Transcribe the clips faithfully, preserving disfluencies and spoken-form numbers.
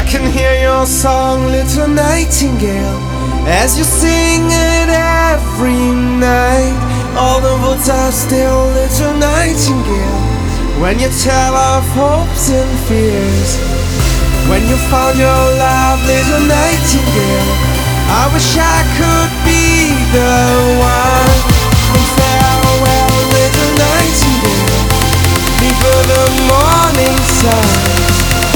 can hear your song, little nightingale, as you sing it every night. All the woods are still, little nightingale, when you tell of hopes and fears. When you found your love, little nightingale, I wish I could be the one. And farewell, little nightingale, leave for the morning sun.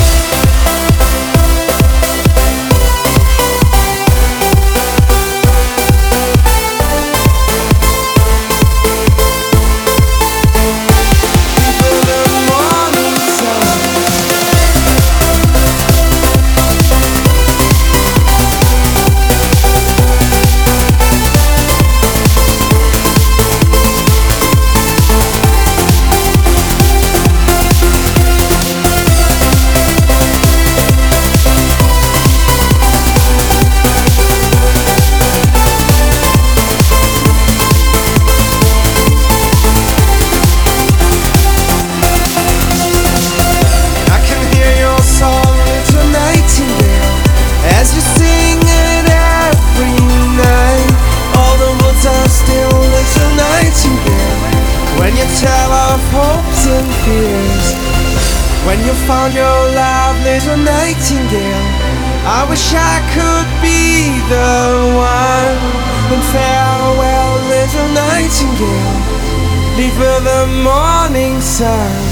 When you tell of hopes and fears. When you found your love, little nightingale, I wish I could be the one. And farewell, little nightingale, leave for the morning sun.